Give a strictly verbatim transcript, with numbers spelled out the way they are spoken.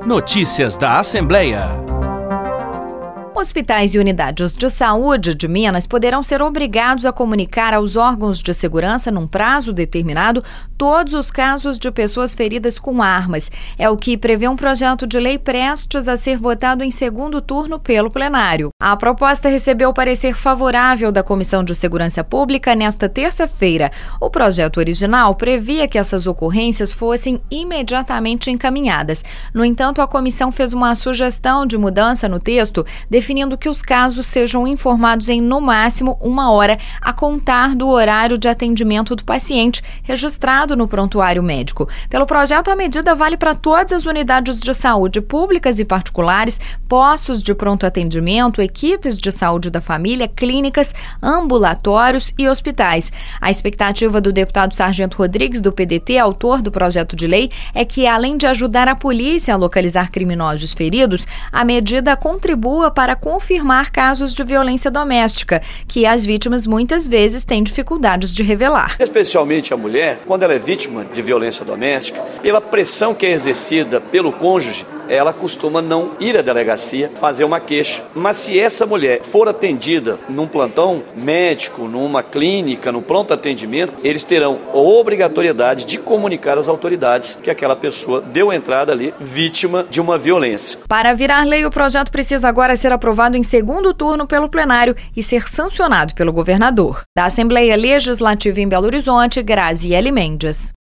Notícias da Assembleia. Hospitais e unidades de saúde de Minas poderão ser obrigados a comunicar aos órgãos de segurança, num prazo determinado, todos os casos de pessoas feridas com armas. É o que prevê um projeto de lei prestes a ser votado em segundo turno pelo plenário. A proposta recebeu parecer favorável da Comissão de Segurança Pública nesta terça-feira. O projeto original previa que essas ocorrências fossem imediatamente encaminhadas. No entanto, a comissão fez uma sugestão de mudança no texto, definindo que os casos sejam informados em, no máximo, uma hora a contar do horário de atendimento do paciente registrado no prontuário médico. Pelo projeto, a medida vale para todas as unidades de saúde públicas e particulares, postos de pronto atendimento, equipes de saúde da família, clínicas, ambulatórios e hospitais. A expectativa do deputado Sargento Rodrigues, do P D T, autor do projeto de lei, é que, além de ajudar a polícia a localizar criminosos feridos, a medida contribua para confirmar casos de violência doméstica, que as vítimas muitas vezes têm dificuldades de revelar. Especialmente a mulher, quando ela é vítima de violência doméstica, pela pressão que é exercida pelo cônjuge, ela costuma não ir à delegacia fazer uma queixa. Mas se essa mulher for atendida num plantão médico, numa clínica, no pronto atendimento, eles terão a obrigatoriedade de comunicar às autoridades que aquela pessoa deu entrada ali vítima de uma violência. Para virar lei, o projeto precisa agora ser aprovado em segundo turno pelo plenário e ser sancionado pelo governador. Da Assembleia Legislativa em Belo Horizonte, Graziele Mendes.